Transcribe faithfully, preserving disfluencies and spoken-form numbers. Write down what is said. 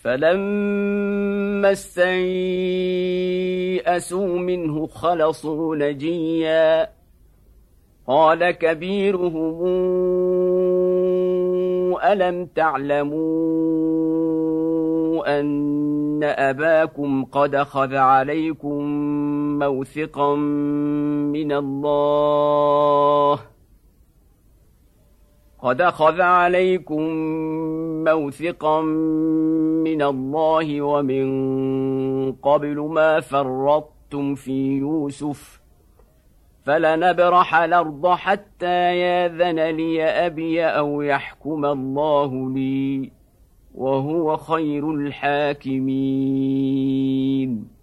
فلما استيئسوا منه خلصوا نجيا قال كبيرهم ألم تعلموا أن أباكم قد أخذ عليكم موثقا من الله قد أخذ عليكم موثقا من الله ومن قبل ما فرطتم في يوسف فلنبرح الأرض حتى ياذن لي أبي أو يحكم الله لي وهو خير الحاكمين.